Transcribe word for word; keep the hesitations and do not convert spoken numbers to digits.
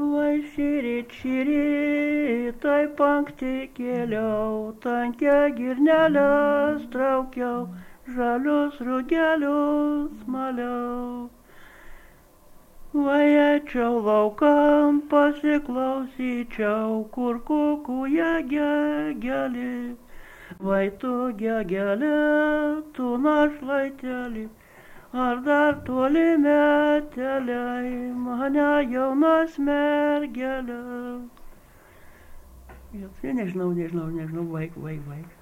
Vai šįryt, šįryt, tai pankti kėliau, tankia girnelės traukiau, žalius rugelius maliau. Vai eičiau laukan, pasiklausyčiau, kur kukuja gegeli. Vai tu gegelė, tu našlaiteli, ar dar toli meteliai, mane jaunas mergelė. Nežinau, nežinau, nežinau, vaik, vaik, vaik.